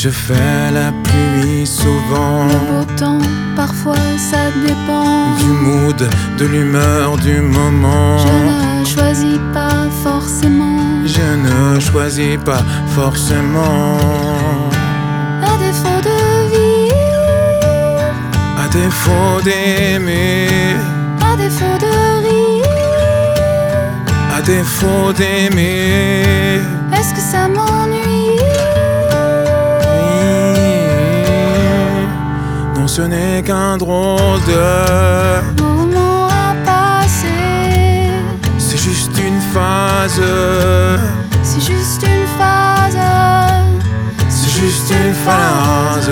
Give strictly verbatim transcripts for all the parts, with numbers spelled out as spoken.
Je fais la pluie souvent. Le beau temps, parfois ça dépend Du mood, de l'humeur, du moment. Je ne choisis pas forcément. Je ne choisis pas forcément. À défaut de vivre, À défaut d'aimer, à défaut de rire, à défaut d'aimer, est-ce que ça m'ennuie? non, ce n'est qu'un drôle de Moment à passer, c'est juste une phase. c'est juste une phase. C'est juste une phase.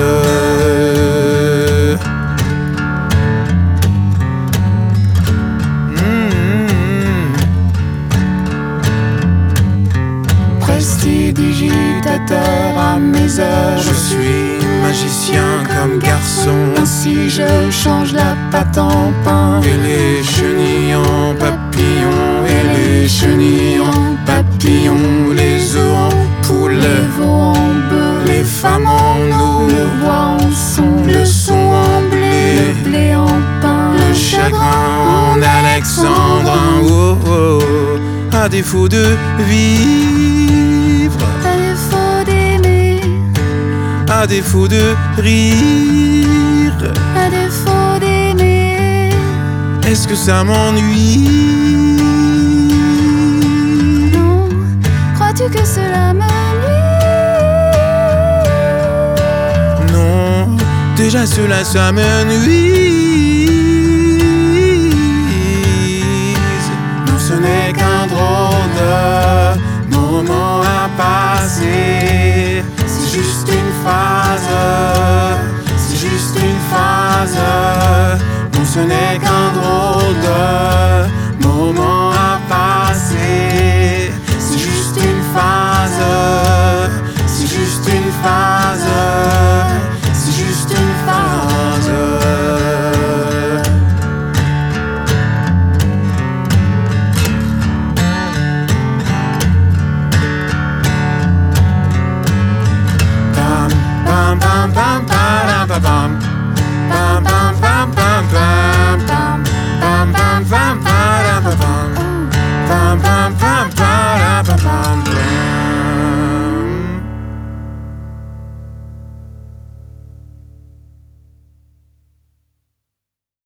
Prestidigitateur à mes heures, Je suis magicien comme garçon. Ainsi je change la pâte en pain. Et les chenilles en papillon, et les chenilles en papillon, les œufs en poule, Les veaux en bœuf, les femmes en eau, le bois en son, le son en blé, le blé en pain, le chagrin en alexandrin. Oh, oh, à défaut de vivre, à défaut d'aimer, à défaut de rire, à défaut d'aimer, est-ce que ça m'ennuie? non, crois-tu que cela m'ennuie? Non, déjà cela, ça me nuise. Non, ce n'est qu'un drôle de moment à passer. C'est juste une phase, c'est juste une phase. Non, ce n'est qu'un drôle